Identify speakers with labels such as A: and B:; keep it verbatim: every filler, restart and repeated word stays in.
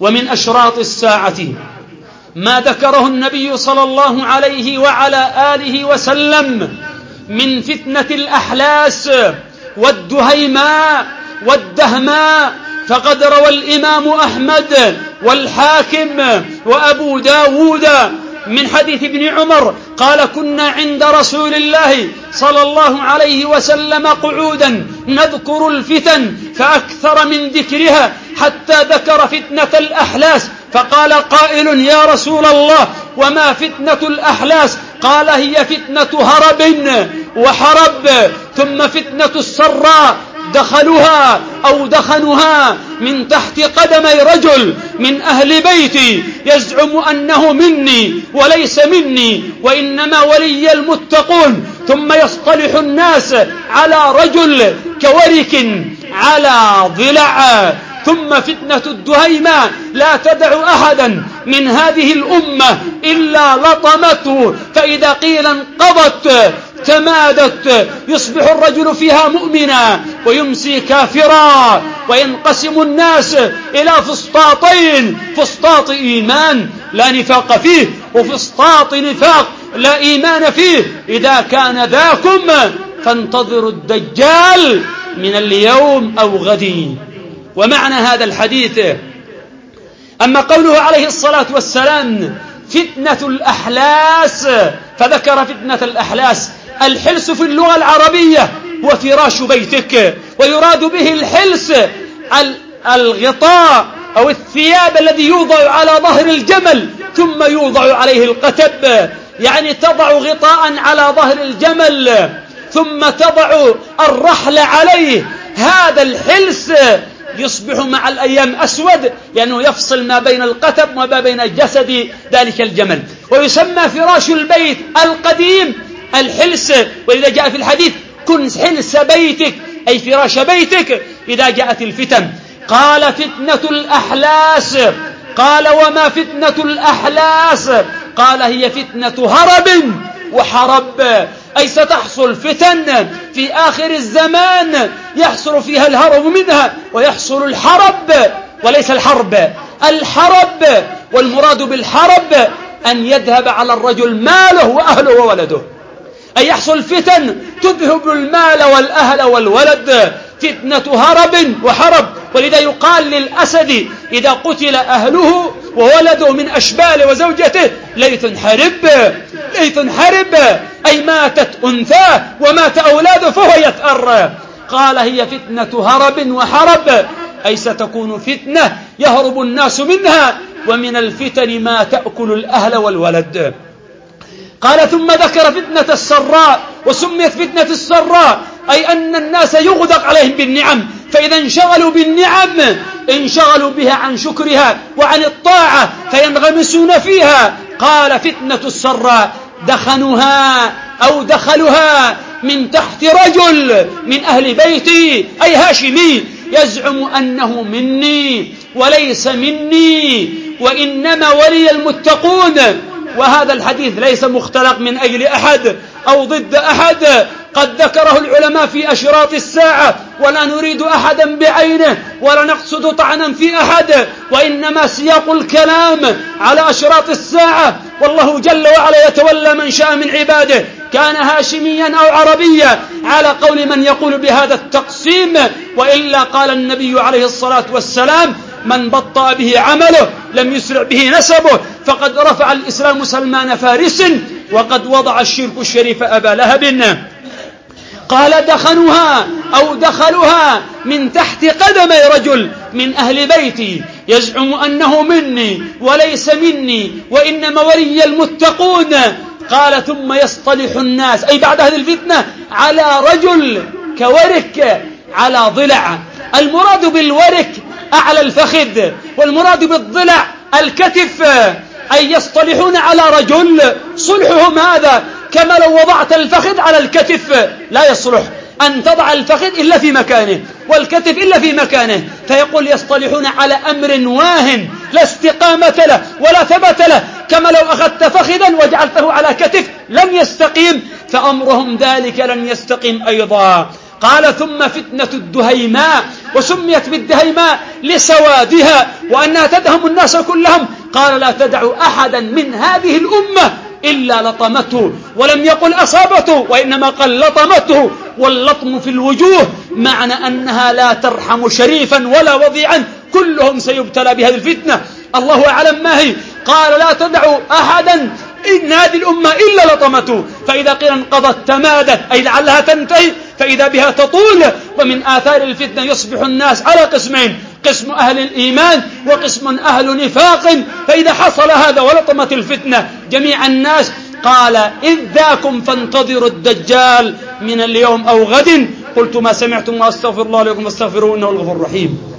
A: ومن أشراط الساعة ما ذكره النبي صلى الله عليه وعلى آله وسلم من فتنة الأحلاس والدهيماء والدهماء، فقد روى الإمام أحمد والحاكم وأبو داود من حديث ابن عمر قال: كنا عند رسول الله صلى الله عليه وسلم قعودا نذكر الفتن فأكثر من ذكرها حتى ذكر فتنة الأحلاس، فقال قائل: يا رسول الله وما فتنة الأحلاس؟ قال: هي فتنة هرب وحرب، ثم فتنة السراء دخلها أو دخنها من تحت قدمي رجل من أهل بيتي يزعم أنه مني وليس مني وإنما ولي المتقون، ثم يصطلح الناس على رجل كورك على ضلع، ثم فتنة الدهيماء لا تدع أحدا من هذه الأمة إلا لطمته، فإذا قيل انقضت تمادت، يصبح الرجل فيها مؤمنا ويمسي كافرا، وينقسم الناس إلى فسطاطين: فسطاط إيمان لا نفاق فيه، وفسطاط نفاق لا إيمان فيه. إذا كان ذاكم فانتظروا الدجال من اليوم أو غد. ومعنى هذا الحديث: أما قوله عليه الصلاة والسلام فتنة الأحلاس، فذكر فتنة الأحلاس. الحلس في اللغة العربية هو فراش بيتك، ويراد به الحلس الغطاء أو الثياب الذي يوضع على ظهر الجمل ثم يوضع عليه القتب، يعني تضع غطاء على ظهر الجمل ثم تضع الرحل عليه. هذا الحلس يصبح مع الأيام أسود لأنه يفصل ما بين القتب وما بين جسد ذلك الجمل، ويسمى فراش البيت القديم الحلس. ولذا جاء في الحديث: كن حلس بيتك، أي فراش بيتك إذا جاءت الفتن. قال: فتنة الأحلاس. قال: وما فتنة الأحلاس؟ قال: هي فتنة هرب وحرب، أي ستحصل فتن في آخر الزمان يحصل فيها الهرب منها ويحصل الحرب، وليس الحرب، الحرب. والمراد بالحرب أن يذهب على الرجل ماله وأهله وولده، أي يحصل فتن تذهب المال والأهل والولد، فتنة هرب وحرب. ولذا يقال للأسد إذا قتل أهله وولده من أشباله وزوجته: ليث حرب، ليث حرب، أي ماتت أنثاه ومات أولاده فهو يثأر. قال: هي فتنة هرب وحرب، أي ستكون فتنة يهرب الناس منها، ومن الفتن ما تأكل الأهل والولد. قال: ثم ذكر فتنة السراء، وسميت فتنة السراء أي أن الناس يغدق عليهم بالنعم، فإذا انشغلوا بالنعم انشغلوا بها عن شكرها وعن الطاعة فينغمسون فيها. قال: فتنة السراء دخنها أو دخلها من تحت رجل من أهل بيتي، أي هاشمي، يزعم أنه مني وليس مني وإنما ولي المتقون. وهذا الحديث ليس مختلق من أجل أحد أو ضد أحد، قد ذكره العلماء في أشراط الساعة، ولا نريد أحدا بعينه ولا نقصد طعنا في أحد، وإنما سياق الكلام على أشراط الساعة. والله جل وعلا يتولى من شاء من عباده، كان هاشميا أو عربيا، على قول من يقول بهذا التقسيم. وإلا قال النبي عليه الصلاة والسلام: من بطأ به عمله لم يسرع به نسبه، فقد رفع الإسلام سلمان فارس وقد وضع الشرك الشريف أبا لهب. قال: دخنها أو دخلها من تحت قدمي رجل من أهل بيتي يزعم أنه مني وليس مني وإنما ولي المتقون. قال: ثم يصطلح الناس، أي بعد هذه الفتنة، على رجل كورك على ضلع. المراد بالورك أعلى الفخذ، والمراد بالضلع الكتف، أي يصطلحون على رجل. صلحهم هذا كما لو وضعت الفخذ على الكتف، لا يصلح أن تضع الفخذ إلا في مكانه والكتف إلا في مكانه، فيقول: يصطلحون على أمر واهن لا استقامة له ولا ثبت له، كما لو أخذت فخذا وجعلته على كتف لم يستقيم، فأمرهم ذلك لن يستقيم أيضا. قال: ثم فتنة الدهيماء، وسميت بالدهيماء لسوادها وأنها تدهم الناس كلهم. قال لا تدعوا أحدا من هذه الأمة إلا لطمته، ولم يقل أصابته وإنما قال لطمته، واللطم في الوجوه معنى أنها لا ترحم شريفا ولا وضيعا، كلهم سيبتلى بهذه الفتنة الله أعلم ما هي. قال لا تدعوا أحدا إن هذه الأمة إلا لطمته، فإذا قيل انقضت تمادت أي لعلها تنتهي، فإذا بها تطول. ومن آثار الفتنة يصبح الناس على قسمين، قسم أهل الإيمان وقسم أهل نفاق. فإذا حصل هذا ولطمت الفتنة جميع الناس قال إذ ذاكم فانتظروا الدجال من اليوم أو غد. قلت ما سمعتم وأستغفر الله لكم واستغفروه إنه الغفور الرحيم.